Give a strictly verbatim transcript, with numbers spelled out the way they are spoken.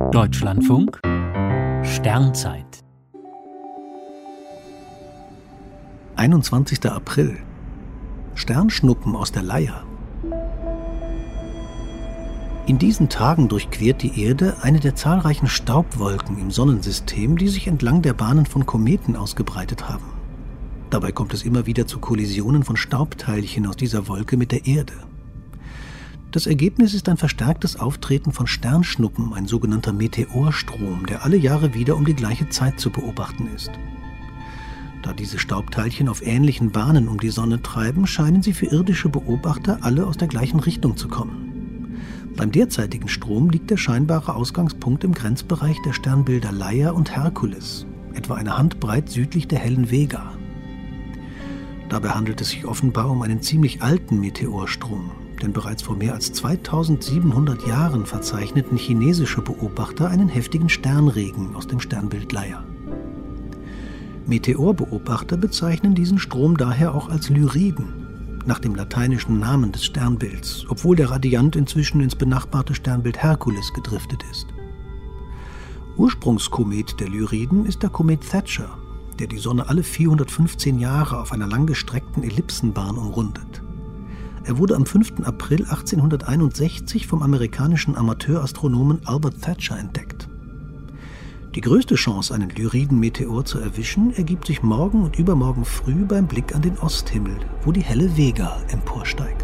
Deutschlandfunk Sternzeit einundzwanzigster April. Sternschnuppen aus der Leier. In diesen Tagen durchquert die Erde eine der zahlreichen Staubwolken im Sonnensystem, die sich entlang der Bahnen von Kometen ausgebreitet haben. Dabei kommt es immer wieder zu Kollisionen von Staubteilchen aus dieser Wolke mit der Erde. Das Ergebnis ist ein verstärktes Auftreten von Sternschnuppen, ein sogenannter Meteorstrom, der alle Jahre wieder um die gleiche Zeit zu beobachten ist. Da diese Staubteilchen auf ähnlichen Bahnen um die Sonne treiben, scheinen sie für irdische Beobachter alle aus der gleichen Richtung zu kommen. Beim derzeitigen Strom liegt der scheinbare Ausgangspunkt im Grenzbereich der Sternbilder Leier und Herkules, etwa eine Handbreit südlich der hellen Vega. Dabei handelt es sich offenbar um einen ziemlich alten Meteorstrom, denn bereits vor mehr als zweitausendsiebenhundert Jahren verzeichneten chinesische Beobachter einen heftigen Sternregen aus dem Sternbild Leier. Meteorbeobachter bezeichnen diesen Strom daher auch als Lyriden, nach dem lateinischen Namen des Sternbilds, obwohl der Radiant inzwischen ins benachbarte Sternbild Herkules gedriftet ist. Ursprungskomet der Lyriden ist der Komet Thatcher, der die Sonne alle vierhundertfünfzehn Jahre auf einer langgestreckten Ellipsenbahn umrundet. Er wurde am fünften April achtzehnhunderteinundsechzig vom amerikanischen Amateurastronomen Albert Thatcher entdeckt. Die größte Chance, einen Lyriden-Meteor zu erwischen, ergibt sich morgen und übermorgen früh beim Blick an den Osthimmel, wo die helle Vega emporsteigt.